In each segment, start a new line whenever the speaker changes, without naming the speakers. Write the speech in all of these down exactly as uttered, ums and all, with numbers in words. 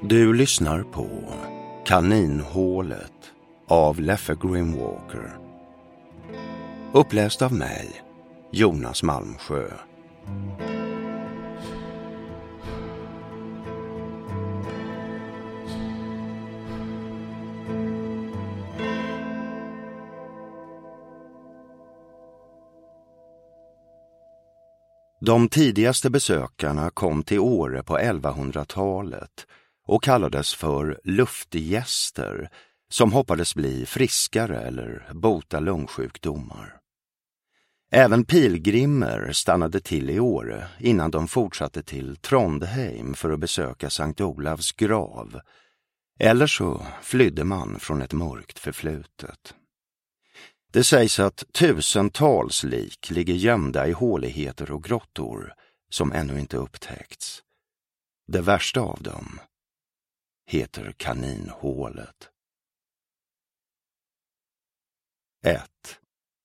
Du lyssnar på Kaninhålet av Leffe Grimwalker. Uppläst av mig, Jonas Malmsjö. De tidigaste besökarna kom till Åre på elvahundratalet och kallades för luftgäster som hoppades bli friskare eller bota lungsjukdomar. Även pilgrimer stannade till i Åre innan de fortsatte till Trondheim för att besöka Sankt Olavs grav, eller så flydde man från ett mörkt förflutet. Det sägs att tusentals lik ligger gömda i håligheter och grottor som ännu inte upptäckts. Det värsta av dem heter Kaninhålet. ett.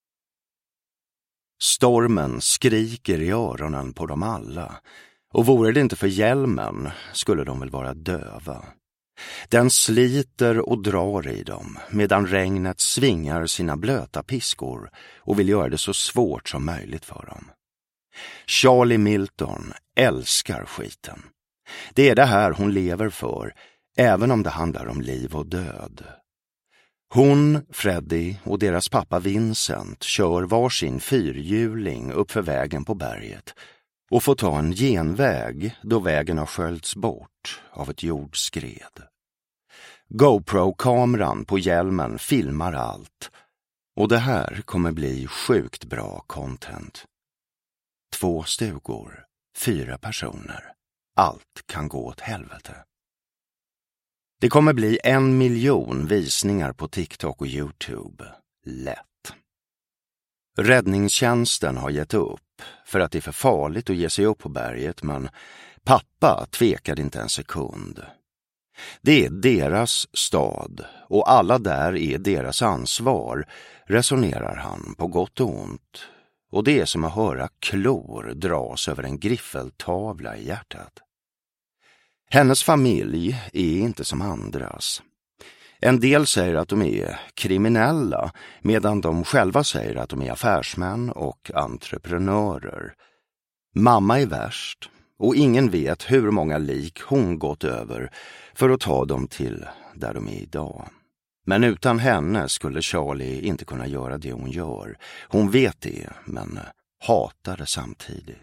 Stormen skriker i öronen på dem alla, och vore det inte för hjälmen skulle de väl vara döva. Den sliter och drar i dem medan regnet svingar sina blöta piskor och vill göra det så svårt som möjligt för dem. Charlie Milton älskar skiten. Det är det här hon lever för, även om det handlar om liv och död. Hon, Freddy och deras pappa Vincent kör varsin fyrhjuling upp för vägen på berget och får ta en genväg då vägen har sköljts bort av ett jordskred. GoPro-kameran på hjälmen filmar allt, och det här kommer bli sjukt bra content. Två stugor, fyra personer. Allt kan gå åt helvete. Det kommer bli en miljon visningar på TikTok och YouTube. Lätt. Räddningstjänsten har gett upp för att det är för farligt att ge sig upp på berget, men pappa tvekade inte en sekund. Det är deras stad och alla där är deras ansvar, resonerar han på gott och ont. Och det är som att höra klor dras över en griffeltavla i hjärtat. Hennes familj är inte som andras. En del säger att de är kriminella, medan de själva säger att de är affärsmän och entreprenörer. Mamma är värst, och ingen vet hur många lik hon gått över för att ta dem till där de är idag. Men utan henne skulle Charlie inte kunna göra det hon gör. Hon vet det, men hatar det samtidigt.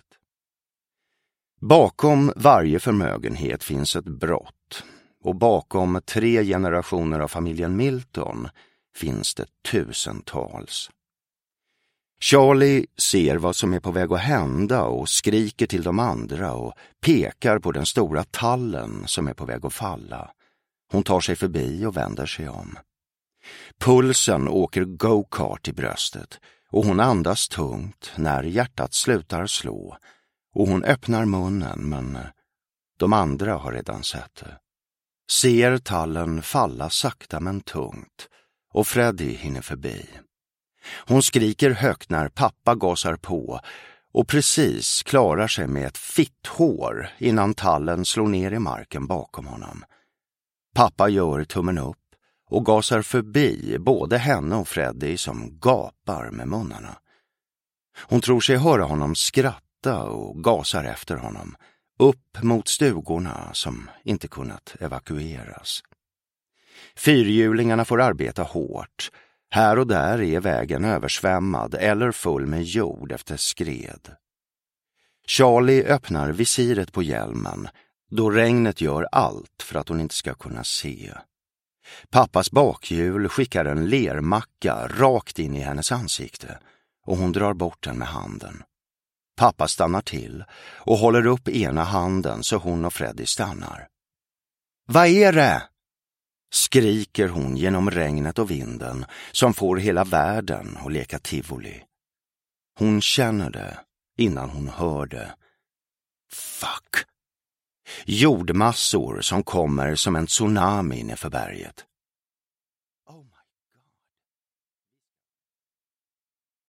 Bakom varje förmögenhet finns ett brott, och bakom tre generationer av familjen Milton finns det tusentals. Charlie ser vad som är på väg att hända och skriker till de andra och pekar på den stora tallen som är på väg att falla. Hon tar sig förbi och vänder sig om. Pulsen åker go-kart i bröstet och hon andas tungt när hjärtat slutar slå, och hon öppnar munnen, men de andra har redan sett det. Ser tallen falla sakta men tungt, och Freddy hinner förbi. Hon skriker högt när pappa gasar på och precis klarar sig med ett fitthår innan tallen slår ner i marken bakom honom. Pappa gör tummen upp och gasar förbi både henne och Freddy som gapar med munnarna. Hon tror sig höra honom skratta och gasar efter honom, upp mot stugorna som inte kunnat evakueras. Fyrhjulingarna får arbeta hårt. Här och där är vägen översvämmad eller full med jord efter skred. Charlie öppnar visiret på hjälmen då regnet gör allt för att hon inte ska kunna se. Pappas bakhjul skickar en lermacka rakt in i hennes ansikte och hon drar bort den med handen. Pappa stannar till och håller upp ena handen så hon och Freddy stannar. Vad är det? Skriker hon genom regnet och vinden som får hela världen att leka tivoli. Hon känner det innan hon hör det. Fuck! Jordmassor som kommer som en tsunami nerför berget.